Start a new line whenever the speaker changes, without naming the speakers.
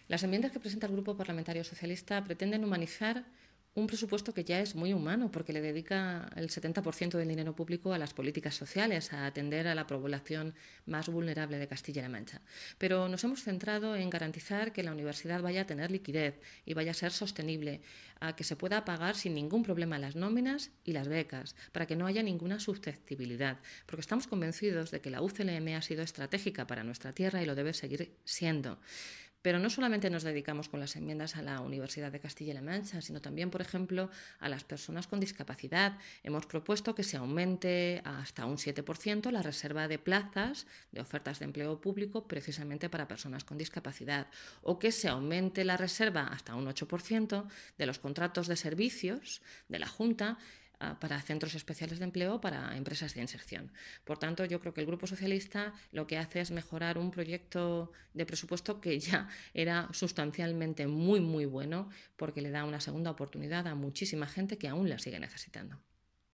Las enmiendas que presenta el Grupo Parlamentario Socialista pretenden humanizar un presupuesto que ya es muy humano porque le dedica el 70% del dinero público a las políticas sociales, a atender a la población más vulnerable de Castilla-La Mancha. Pero nos hemos centrado en garantizar que la universidad vaya a tener liquidez y vaya a ser sostenible, a que se pueda pagar sin ningún problema las nóminas y las becas, para que no haya ninguna susceptibilidad, porque estamos convencidos de que la UCLM ha sido estratégica para nuestra tierra y lo debe seguir siendo. Pero no solamente nos dedicamos con las enmiendas a la Universidad de Castilla-La Mancha, sino también, por ejemplo, a las personas con discapacidad. Hemos propuesto que se aumente hasta un 7% la reserva de plazas de ofertas de empleo público precisamente para personas con discapacidad, o que se aumente la reserva hasta un 8% de los contratos de servicios de la Junta para centros especiales de empleo para empresas de inserción. Por tanto, yo creo que el Grupo Socialista lo que hace es mejorar un proyecto de presupuesto que ya era sustancialmente muy, muy bueno, porque le da una segunda oportunidad a muchísima gente que aún la sigue necesitando.